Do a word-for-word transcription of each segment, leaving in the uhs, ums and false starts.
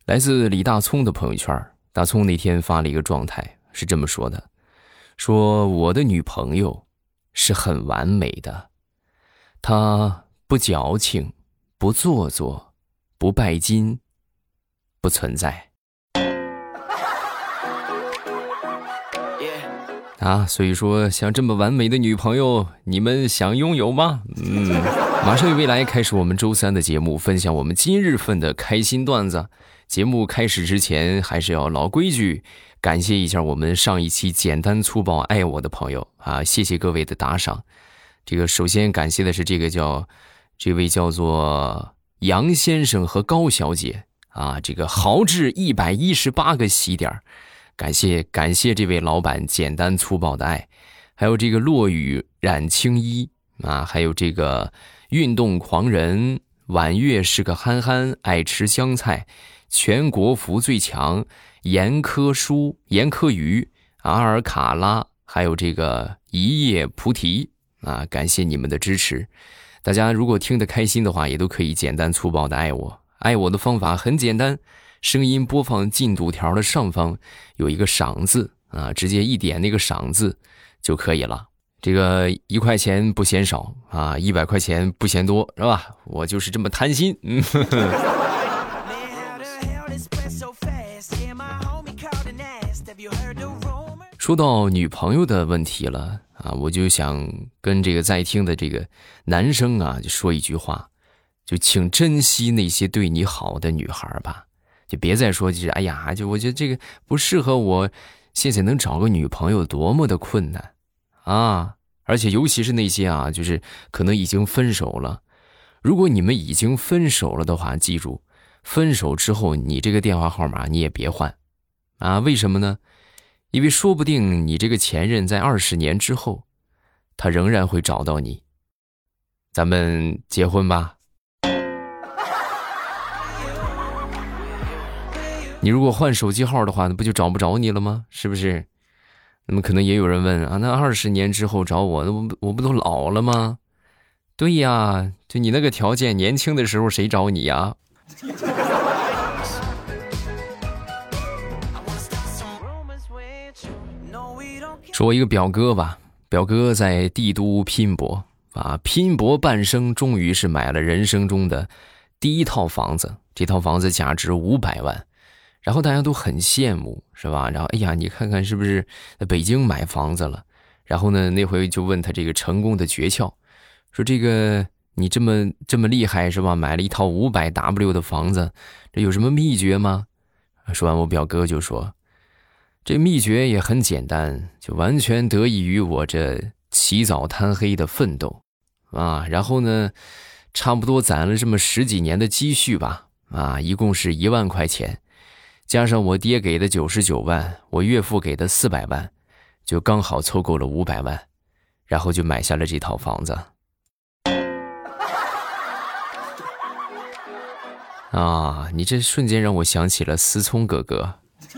来自李大聪的朋友圈，大聪那天发了一个状态，是这么说的：说我的女朋友是很完美的，她不矫情，不做作，不拜金，不存在。啊，所以说像这么完美的女朋友，你们想拥有吗？嗯，马上与未来开始我们周三的节目，分享我们今日份的开心段子。节目开始之前，还是要老规矩，感谢一下我们上一期简单粗暴爱我的朋友啊，谢谢各位的打赏。这个首先感谢的是这个叫这位叫做杨先生和高小姐啊，这个豪掷一百一十八个喜点。感谢感谢这位老板简单粗暴的爱，还有这个落雨染青衣啊，还有这个运动狂人，婉月是个憨憨，爱吃香菜，全国服最强，严科书严科鱼，阿尔卡拉，还有这个一叶菩提啊，感谢你们的支持。大家如果听得开心的话，也都可以简单粗暴的爱我。爱我的方法很简单，声音播放进度条的上方有一个赏字啊，直接一点那个赏字就可以了。这个一块钱不嫌少啊，一百块钱不嫌多，是吧？我就是这么贪心。嗯呵呵。说到女朋友的问题了啊，我就想跟这个在听的这个男生啊，就说一句话，就请珍惜那些对你好的女孩吧。就别再说就是哎呀，就我觉得这个不适合我，现在能找个女朋友多么的困难啊！而且尤其是那些啊，就是可能已经分手了。如果你们已经分手了的话，记住，分手之后你这个电话号码你也别换啊！为什么呢？因为说不定你这个前任在二十年之后，他仍然会找到你。咱们结婚吧。你如果换手机号的话，那不就找不着你了吗？是不是？那么可能也有人问啊，那二十年之后找我，我我不都老了吗？对呀，就你那个条件，年轻的时候谁找你呀？说我一个表哥吧，表哥在帝都拼搏啊，拼搏半生，终于是买了人生中的第一套房子，这套房子价值五百万。然后大家都很羡慕，是吧？然后哎呀，你看看是不是在北京买房子了？然后呢，那回就问他这个成功的诀窍，说这个你这么这么厉害是吧？买了一套五百 W 的房子，这有什么秘诀吗？说完，我表哥就说，这秘诀也很简单，就完全得益于我这起早贪黑的奋斗啊。然后呢，差不多攒了这么十几年的积蓄吧，啊，一共是一万块钱。加上我爹给的九十九万，我岳父给的四百万，就刚好凑够了五百万，然后就买下了这套房子。啊，你这瞬间让我想起了思聪哥哥。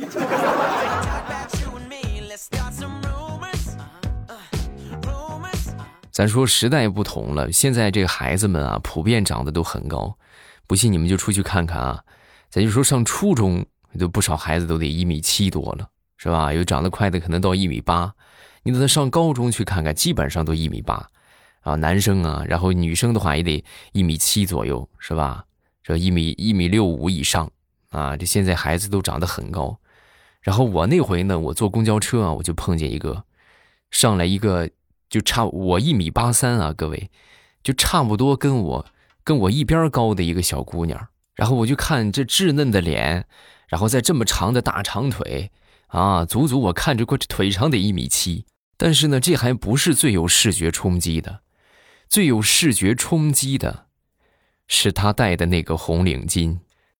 咱说时代不同了，现在这个孩子们啊，普遍长得都很高，不信你们就出去看看啊。咱就说上初中，就不少孩子都得一米七多了，是吧？有长得快的可能到一米八，你等他上高中去看看，基本上都一米八啊，男生啊，然后女生的话也得一米七左右，是吧？这一米一米六五以上啊，这现在孩子都长得很高。然后我那回呢，我坐公交车啊，我就碰见一个上来一个就差我一米八三啊，各位，就差不多跟我跟我一边高的一个小姑娘。然后我就看这稚嫩的脸，然后在这么长的大长腿啊，足足我看着过腿长得一米七。但是呢，这还不是最有视觉冲击的，最有视觉冲击的是他戴的那个红领巾。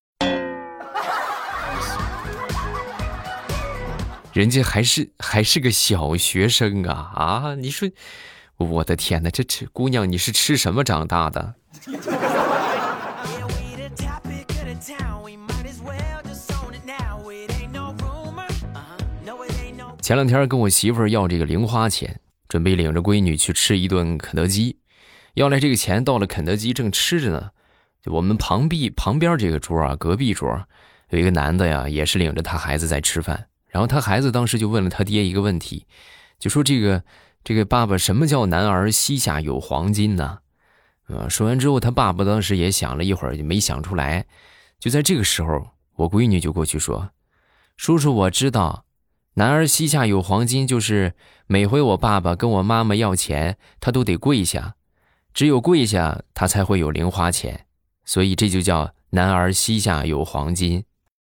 人家还是还是个小学生啊啊！你说，我的天哪，这这姑娘你是吃什么长大的？前两天跟我媳妇儿要这个零花钱，准备领着闺女去吃一顿肯德基。要来这个钱，到了肯德基正吃着呢，就我们旁壁旁边这个桌啊，隔壁桌有一个男的呀，也是领着他孩子在吃饭，然后他孩子当时就问了他爹一个问题，就说这个这个爸爸，什么叫男儿膝下有黄金呢？呃，说完之后，他爸爸当时也想了一会儿，就没想出来。就在这个时候，我闺女就过去说：“叔叔，我知道，男儿膝下有黄金，就是每回我爸爸跟我妈妈要钱，他都得跪下，只有跪下，他才会有零花钱，所以这就叫男儿膝下有黄金。”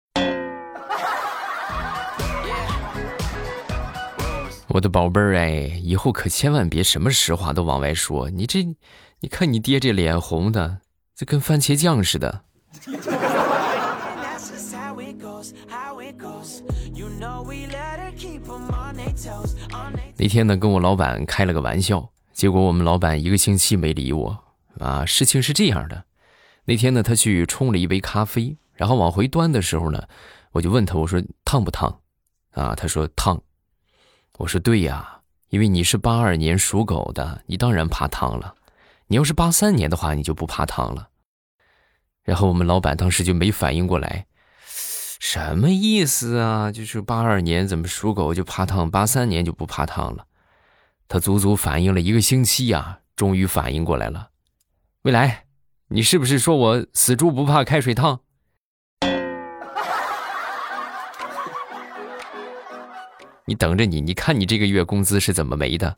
我的宝贝儿哎，以后可千万别什么实话都往外说，你这，你看你爹这脸红的，这跟番茄酱似的。那天呢，跟我老板开了个玩笑，结果我们老板一个星期没理我啊。事情是这样的，那天呢，他去冲了一杯咖啡，然后往回端的时候呢，我就问他，我说烫不烫？啊，他说烫。我说对呀，因为你是八二年属狗的，你当然怕烫了。你要是八三年的话，你就不怕烫了。然后我们老板当时就没反应过来，什么意思啊？就是八二年怎么属狗就怕烫，八三年就不怕烫了？他足足反应了一个星期啊，终于反应过来了。未来，你是不是说我死猪不怕开水烫？你等着你，你看你这个月工资是怎么没的。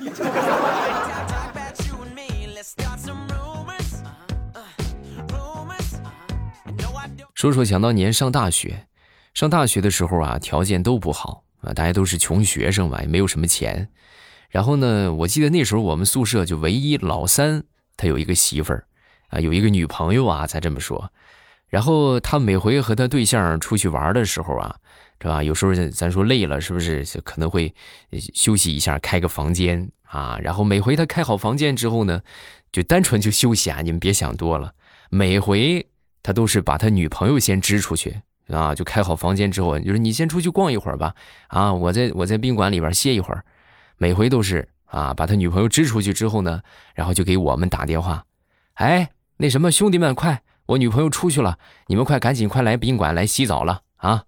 说说想当年上大学，上大学的时候啊，条件都不好啊，大家都是穷学生嘛，也没有什么钱。然后呢，我记得那时候我们宿舍就唯一老三，他有一个媳妇儿啊，有一个女朋友啊，咱这么说。然后他每回和他对象出去玩的时候啊，是吧？有时候咱说累了，是不是可能会休息一下，开个房间啊？然后每回他开好房间之后呢，就单纯就休息啊，你们别想多了。每回他都是把他女朋友先支出去啊，就开好房间之后，就是你先出去逛一会儿吧，啊，我在我在宾馆里边歇一会儿。每回都是啊，把他女朋友支出去之后呢，然后就给我们打电话，哎，那什么兄弟们，快！我女朋友出去了，你们快赶紧快来宾馆来洗澡了啊！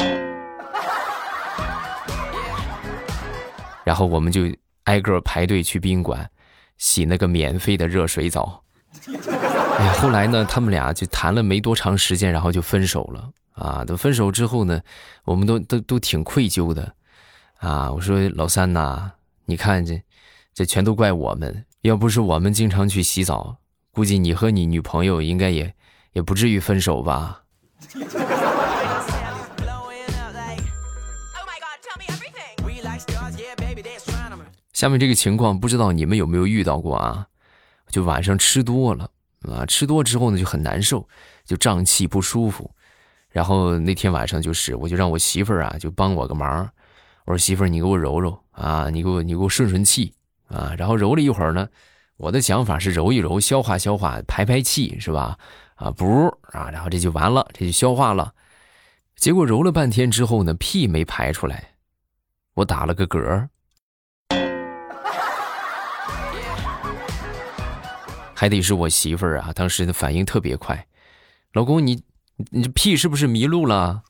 然后我们就挨个排队去宾馆洗那个免费的热水澡。哎呀，后来呢，他们俩就谈了没多长时间，然后就分手了啊。等分手之后呢，我们都都都挺愧疚的啊。我说老三呐，你看这这全都怪我们，要不是我们经常去洗澡，估计你和你女朋友应该也也不至于分手吧。下面这个情况不知道你们有没有遇到过啊？就晚上吃多了啊，吃多之后呢就很难受，就胀气不舒服。然后那天晚上就是我就让我媳妇儿啊就帮我个忙，我说媳妇儿你给我揉揉啊，你给我你给我顺顺气啊。然后揉了一会儿呢，我的想法是揉一揉消化消化排排气是吧？啊不啊，然后这就完了，这就消化了。结果揉了半天之后呢，屁没排出来，我打了个嗝。还得是我媳妇儿啊，当时的反应特别快，老公你你这屁是不是迷路了？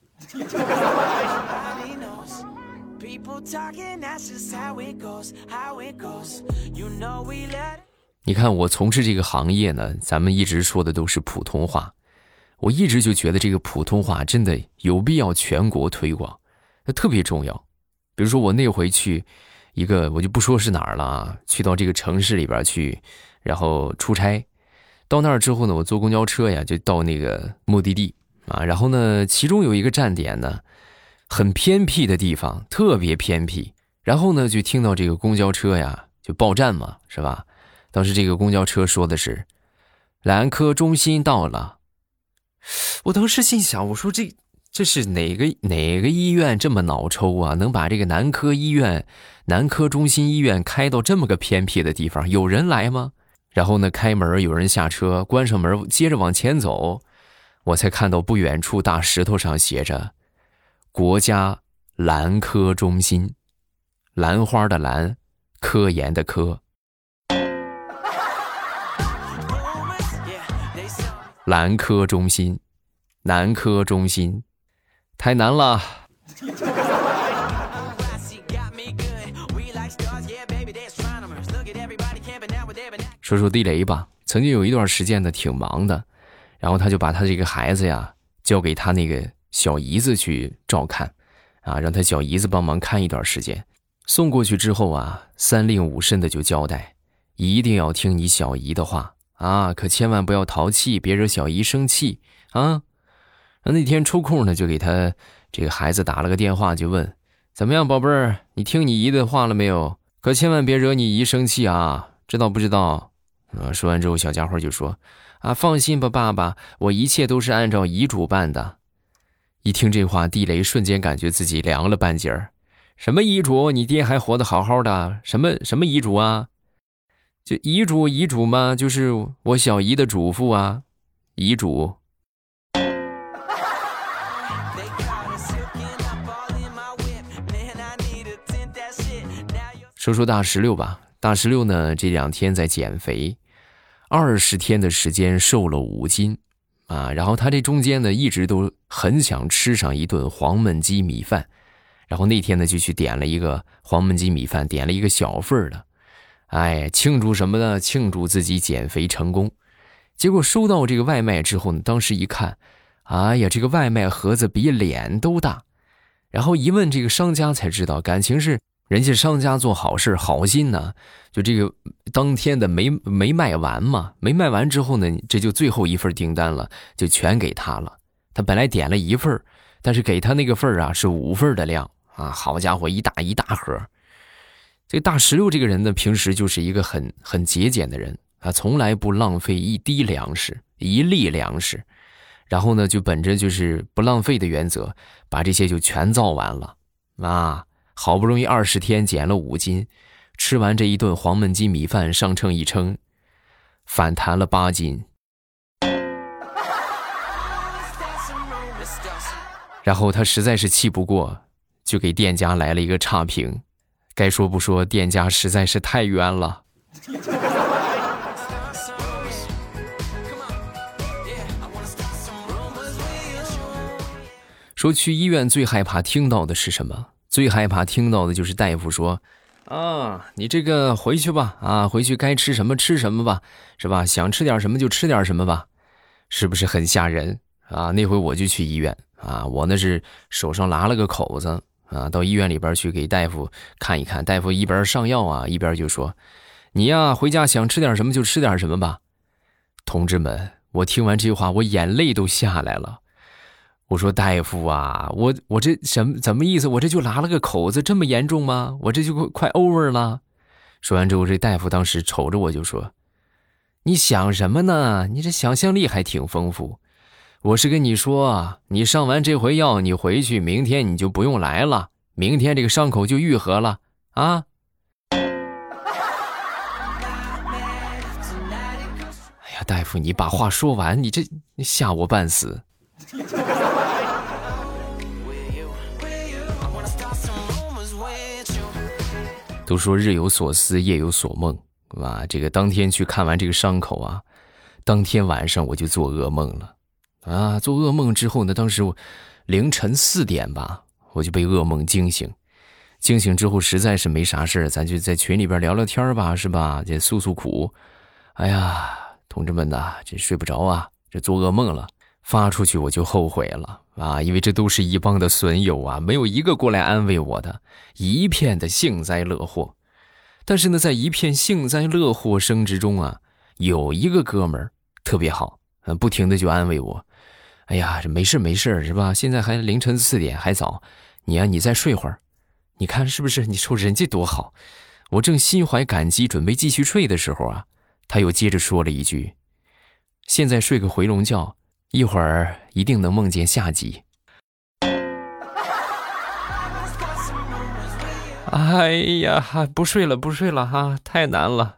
你看我从事这个行业呢，咱们一直说的都是普通话，我一直就觉得这个普通话真的有必要全国推广，它特别重要。比如说我那回去一个，我就不说是哪儿了啊，去到这个城市里边去，然后出差，到那儿之后呢，我坐公交车呀，就到那个目的地啊，然后呢，其中有一个站点呢，很偏僻的地方，特别偏僻，然后呢，就听到这个公交车呀，就报站嘛，是吧？当时这个公交车说的是兰科中心到了，我当时心想，我说这这是哪个哪个医院这么脑抽啊，能把这个男科医院男科中心医院开到这么个偏僻的地方，有人来吗？然后呢，开门有人下车，关上门接着往前走，我才看到不远处大石头上写着国家兰科中心，兰花的兰，科研的科，兰科中心，男科中心， 太难了。说说地雷吧，曾经有一段时间呢挺忙的，然后他就把他这个孩子呀交给他那个小姨子去照看啊，让他小姨子帮忙看一段时间。送过去之后啊，三令五申的就交代，一定要听你小姨的话啊，可千万不要淘气，别惹小姨生气啊。那天抽空呢，就给他这个孩子打了个电话，就问怎么样，宝贝儿，你听你姨的话了没有？可千万别惹你姨生气啊，知道不知道？啊，说完之后，小家伙就说啊，放心吧，爸爸，我一切都是按照遗嘱办的。一听这话，地雷瞬间感觉自己凉了半截儿。什么遗嘱？你爹还活得好好的，什么什么遗嘱啊？就遗嘱遗嘱嘛，就是我小姨的嘱咐啊，遗嘱。说说大石榴吧，大石榴呢这两天在减肥，二十天的时间瘦了五斤啊，然后他这中间呢一直都很想吃上一顿黄焖鸡米饭，然后那天呢就去点了一个黄焖鸡米饭，点了一个小份的，哎，庆祝什么呢？庆祝自己减肥成功。结果收到这个外卖之后呢，当时一看，哎呀，这个外卖盒子比脸都大，然后一问这个商家才知道，感情是人家商家做好事好心呢，就这个当天的没没卖完嘛，没卖完之后呢，这就最后一份订单了，就全给他了。他本来点了一份，但是给他那个份啊是五份的量啊，好家伙，一大一大盒。这个大石榴这个人呢，平时就是一个很很节俭的人啊，从来不浪费一滴粮食，一粒粮食。然后呢，就本着就是不浪费的原则，把这些就全造完了啊。好不容易二十天减了五斤，吃完这一顿黄焖鸡米饭上称一称，反弹了八斤。然后他实在是气不过，就给店家来了一个差评。该说不说，店家实在是太冤了。说去医院最害怕听到的是什么？最害怕听到的就是大夫说啊，你这个回去吧，啊，回去该吃什么吃什么吧，是吧？想吃点什么就吃点什么吧，是不是很吓人啊？那回我就去医院啊，我那是手上拉了个口子啊，到医院里边去给大夫看一看，大夫一边上药啊，一边就说你呀，回家想吃点什么就吃点什么吧。同志们，我听完这句话，我眼泪都下来了。我说大夫啊，我我这什么怎么意思？我这就拉了个口子，这么严重吗？我这就快 over 了。说完之后，这大夫当时瞅着我就说：“你想什么呢？你这想象力还挺丰富。我是跟你说，你上完这回药，你回去明天你就不用来了，明天这个伤口就愈合了啊。”哎呀，大夫，你把话说完，你这你吓我半死。都说日有所思夜有所梦，啊，这个当天去看完这个伤口啊，当天晚上我就做噩梦了啊！做噩梦之后呢，当时我凌晨四点吧，我就被噩梦惊醒。惊醒之后实在是没啥事，咱就在群里边聊聊天吧，是吧？这诉诉苦。哎呀，同志们呐，这睡不着啊，这做噩梦了，发出去我就后悔了啊！因为这都是一帮的损友啊，没有一个过来安慰我的，一片的幸灾乐祸。但是呢，在一片幸灾乐祸声之中啊，有一个哥们儿特别好，不停的就安慰我。哎呀，这没事没事是吧？现在还凌晨四点还早，你啊你再睡会儿，你看是不是？你说人家多好。我正心怀感激准备继续睡的时候啊，他又接着说了一句：现在睡个回笼觉，一会儿一定能梦见下集。哎呀，不睡了不睡了哈，太难了。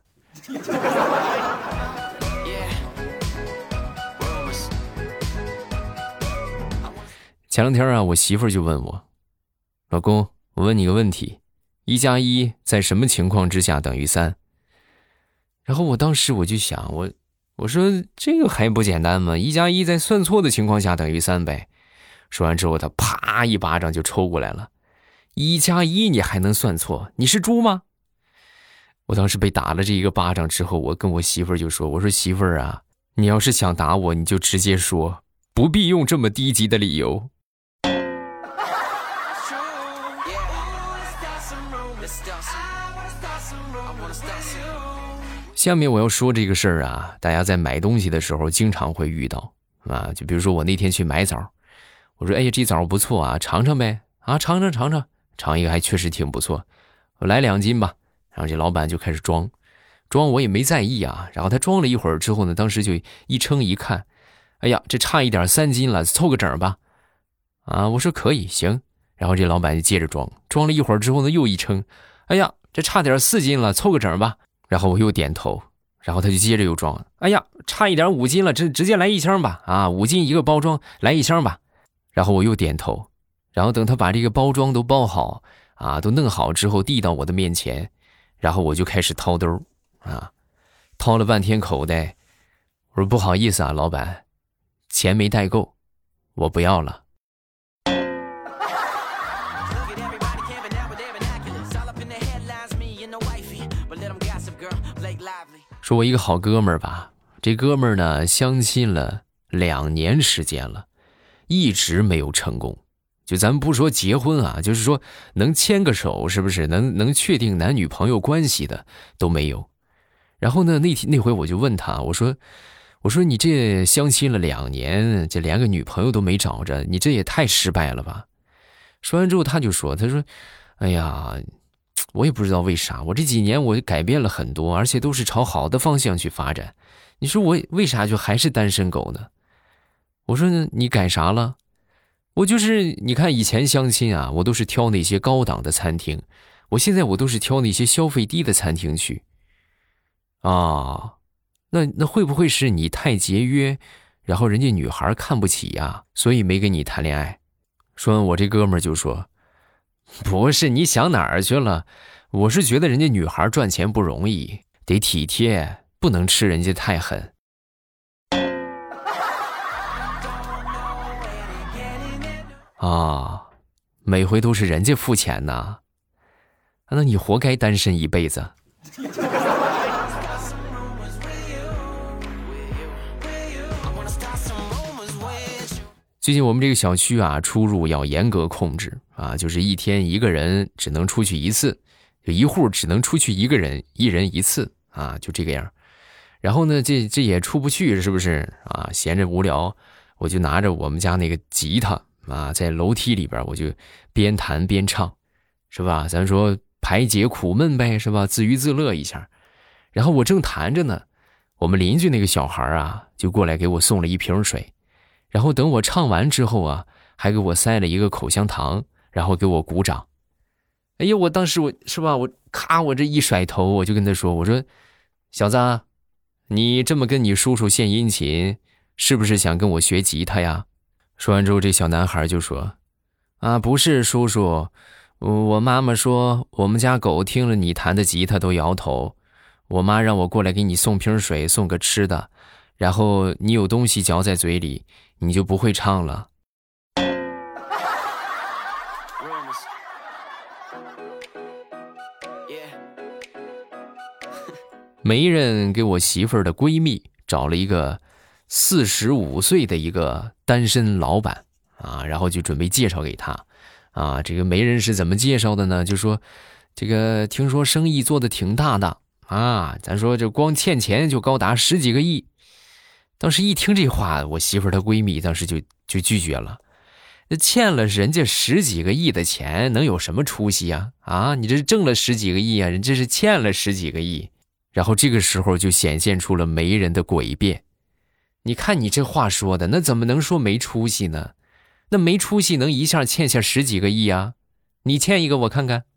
前两天啊，我媳妇儿就问我，老公，我问你个问题，一加一在什么情况之下等于三？然后我当时我就想，我我说这个还不简单吗？一加一在算错的情况下等于三呗。 说完之后，他啪一巴掌就抽过来了。一加一你还能算错？你是猪吗？我当时被打了这一个巴掌之后，我跟我媳妇儿就说，我说媳妇儿啊，你要是想打我，你就直接说，不必用这么低级的理由。下面我要说这个事儿啊，大家在买东西的时候经常会遇到啊，就比如说我那天去买枣，我说哎呀这枣不错啊，尝尝呗，啊尝尝尝尝，尝一个还确实挺不错，我来两斤吧。然后这老板就开始装，装我也没在意啊。然后他装了一会儿之后呢，当时就一称一看，哎呀，这差一点三斤了，凑个整吧。啊，我说可以，行。然后这老板就接着装，装了一会儿之后呢，又一称，哎呀，这差点四斤了，凑个整吧。然后我又点头，然后他就接着又装，哎呀，差一点五斤了，直直接来一箱吧。啊，五斤一个包装，来一箱吧。然后我又点头，然后等他把这个包装都包好啊，都弄好之后递到我的面前。然后我就开始掏兜啊，掏了半天口袋，我说不好意思啊，老板，钱没带够，我不要了。说我一个好哥们儿吧，这哥们儿呢相亲了两年时间了，一直没有成功。就咱们不说结婚啊，就是说能牵个手，是不是能能确定男女朋友关系的都没有。然后呢，那天那回我就问他，我说我说你这相亲了两年，这连个女朋友都没找着，你这也太失败了吧。说完之后他就说，他说哎呀，我也不知道为啥，我这几年我改变了很多，而且都是朝好的方向去发展，你说我为啥就还是单身狗呢？我说你改啥了？我就是你看以前相亲啊，我都是挑那些高档的餐厅，我现在我都是挑那些消费低的餐厅去。啊，那那会不会是你太节约，然后人家女孩看不起呀，所以没跟你谈恋爱？说完我这哥们儿就说，不是，你想哪儿去了？我是觉得人家女孩赚钱不容易，得体贴，不能吃人家太狠。啊，每回都是人家付钱呐，那你活该单身一辈子。最近我们这个小区啊，出入要严格控制啊，就是一天一个人只能出去一次，就一户只能出去一个人，一人一次啊，就这个样。然后呢，这这也出不去，是不是啊？闲着无聊，我就拿着我们家那个吉他啊，在楼梯里边我就边弹边唱，是吧？咱说排解苦闷呗，是吧？自娱自乐一下。然后我正弹着呢，我们邻居那个小孩啊，就过来给我送了一瓶水。然后等我唱完之后啊，还给我塞了一个口香糖，然后给我鼓掌。哎呀，我当时我是吧，我咔，我这一甩头，我就跟他说，我说小子，你这么跟你叔叔献殷勤，是不是想跟我学吉他呀？说完之后，这小男孩就说，啊，不是叔叔，我妈妈说我们家狗听了你弹的吉他都摇头，我妈让我过来给你送瓶水，送个吃的，然后你有东西嚼在嘴里，你就不会唱了。媒人给我媳妇儿的闺蜜找了一个四十五岁的一个单身老板啊，然后就准备介绍给她啊。这个媒人是怎么介绍的呢？就说这个听说生意做得挺大的啊，咱说这光欠钱就高达十几个亿。当时一听这话，我媳妇儿她闺蜜当时就就拒绝了。那欠了人家十几个亿的钱，能有什么出息啊？啊，你这是挣了十几个亿啊，人这是欠了十几个亿。然后这个时候就显现出了媒人的诡辩。你看你这话说的，那怎么能说没出息呢？那没出息能一下欠下十几个亿啊？你欠一个我看看。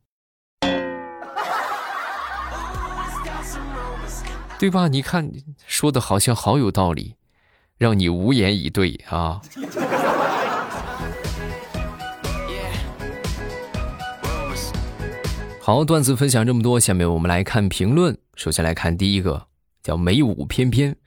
对吧？你看说的好像好有道理，让你无言以对啊。好，段子分享这么多，下面我们来看评论。首先来看第一个，叫美舞翩翩。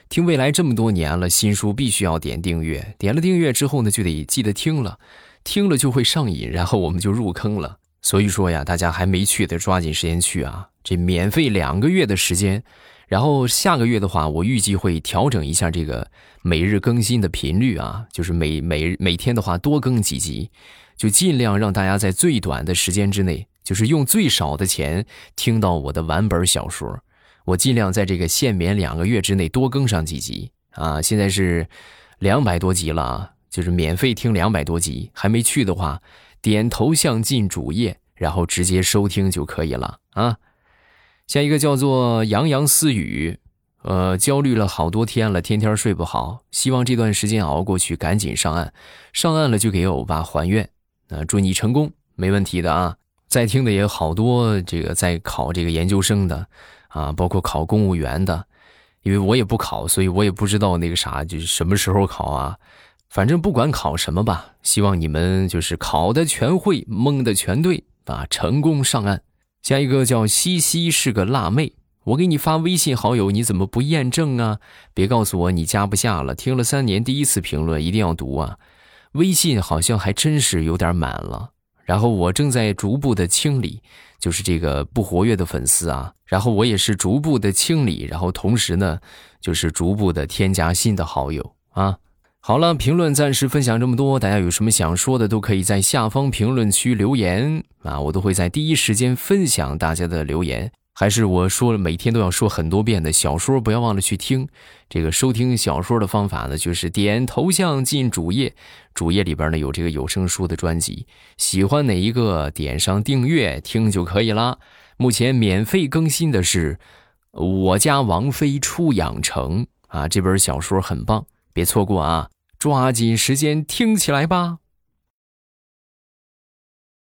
听未来这么多年了，新书必须要点订阅，点了订阅之后呢，就得记得听了，听了就会上瘾，然后我们就入坑了。所以说呀，大家还没去的抓紧时间去啊，这免费两个月的时间。然后下个月的话，我预计会调整一下这个每日更新的频率啊，就是每每每天的话多更几集，就尽量让大家在最短的时间之内，就是用最少的钱听到我的完本小说。我尽量在这个限免两个月之内多更上几集啊，现在是两百多集了啊，就是免费听两百多集，还没去的话，点头像进主页，然后直接收听就可以了啊。下一个叫做洋洋私语，呃，焦虑了好多天了，天天睡不好，希望这段时间熬过去，赶紧上岸，上岸了就给欧巴还愿，呃，祝你成功，没问题的啊。在听的也有好多这个在考这个研究生的啊，包括考公务员的，因为我也不考，所以我也不知道那个啥，就是什么时候考啊。反正不管考什么吧，希望你们就是考的全会，蒙的全对啊，成功上岸。下一个叫西西是个辣妹，我给你发微信好友，你怎么不验证啊？别告诉我你加不下了，听了三年第一次评论一定要读啊。微信好像还真是有点满了，然后我正在逐步的清理，就是这个不活跃的粉丝啊，然后我也是逐步的清理，然后同时呢就是逐步的添加新的好友啊。好了，评论暂时分享这么多，大家有什么想说的都可以在下方评论区留言啊，我都会在第一时间分享大家的留言。还是我说了每天都要说很多遍的，小说不要忘了去听。这个收听小说的方法呢，就是点头像进主页，主页里边呢有这个有声书的专辑，喜欢哪一个点上订阅听就可以啦。目前免费更新的是我家王妃出养成啊，这本小说很棒，别错过啊，抓紧时间听起来吧。